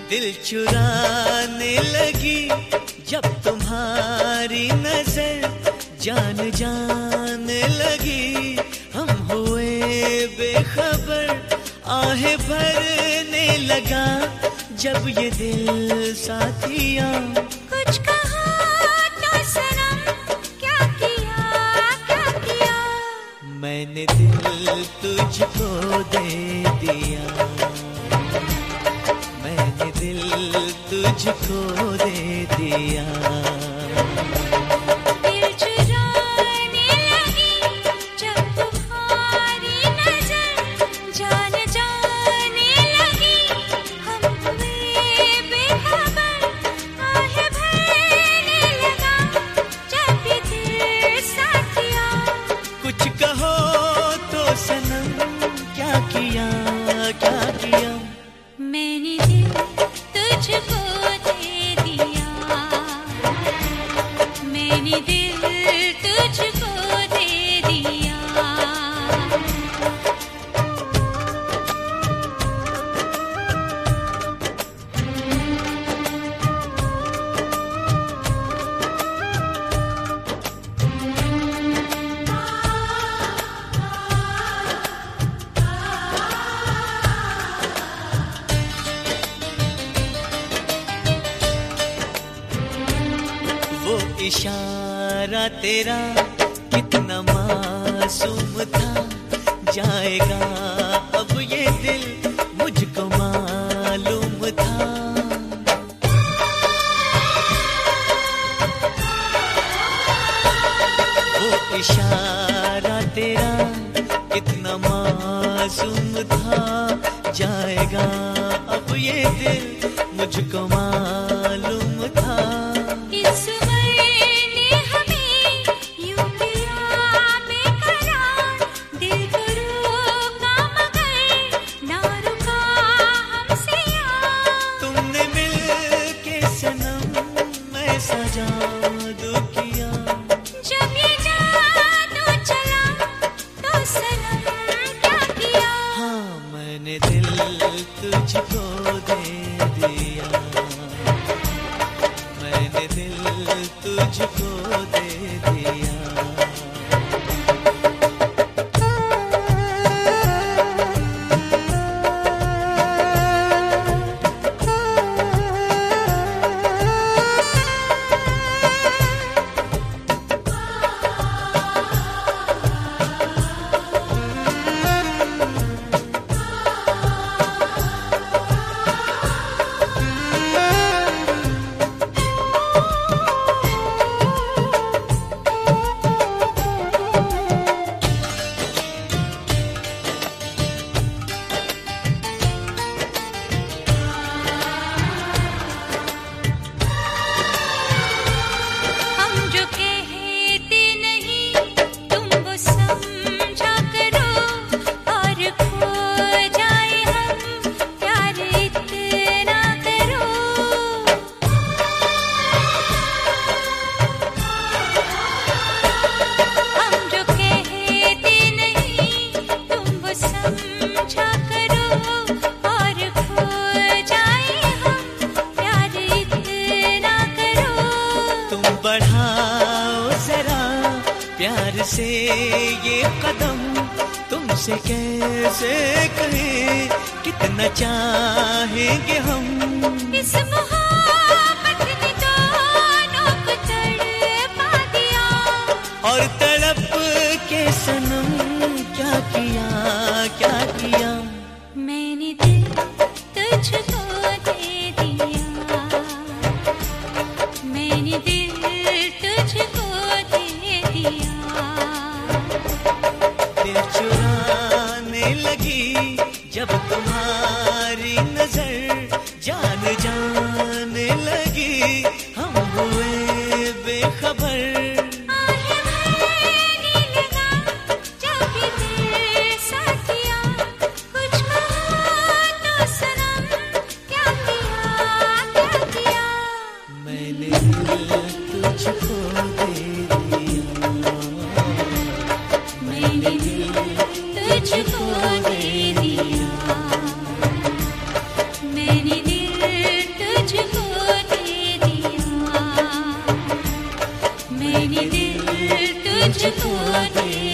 दिल चुराने लगी जब तुम्हारी नजर जान जाने लगी। हम हुए बेखबर आहें भरने लगा जब ये दिल साथिया। कुछ कहा तो सनम, क्या किया मैंने दिल तुझको दे दिया, मैंने दिल तुझको दे दिया। मैंने दिल तुझको दे दिया, मैंने दिल तुझको दे दिया। इशारा तेरा कितना मासूम था, जाएगा अब ये दिल मुझको मालूम था। वो इशारा तेरा कितना मासूम था, जाएगा अब ये दिल मुझको मालूम था। जब ये जादू चला तो सनम क्या किया। हाँ मैंने दिल तुझको दे दिया, मैंने दिल तुझको दे दिया। बढ़ाओ जरा प्यार से ये कदम, तुमसे कैसे कहें कितना चाहेंगे हम। इस मोहब्बत ने दोनों को तड़पा दिया, और तड़प के सनम क्या किया। मैंने दिल तुझको दे दिया, मैंने दिल तुझको दे दिया। दिल चुराने लगी जब तुम्हारी नजर जान जाने लगी। हम हुए बेखबर तुझको दे दिया, मैंने दिल मुझको दे